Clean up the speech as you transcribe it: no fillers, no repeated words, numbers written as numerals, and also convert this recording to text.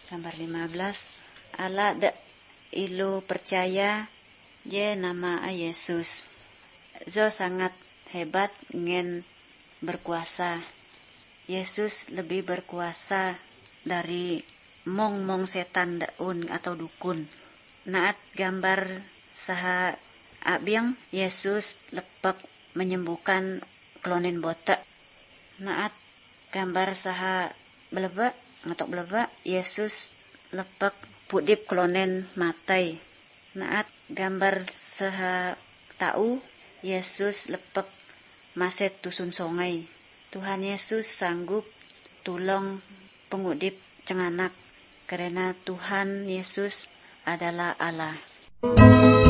Gambar 15. Ala da ilu percaya je nama Yesus. Zo sangat hebat ngen berkuasa. Yesus lebih berkuasa dari mong setan daun atau dukun. Naat gambar saha abiang Yesus lepek menyembuhkan klonen botak. Naat gambar saha beleba ngatok beleba Yesus lepek pudip klonen matai. Naat gambar saha tahu Yesus lepek maset tusun songai. Tuhan Yesus sanggup tulong pengudip cenganak karena Tuhan Yesus adalah Allah.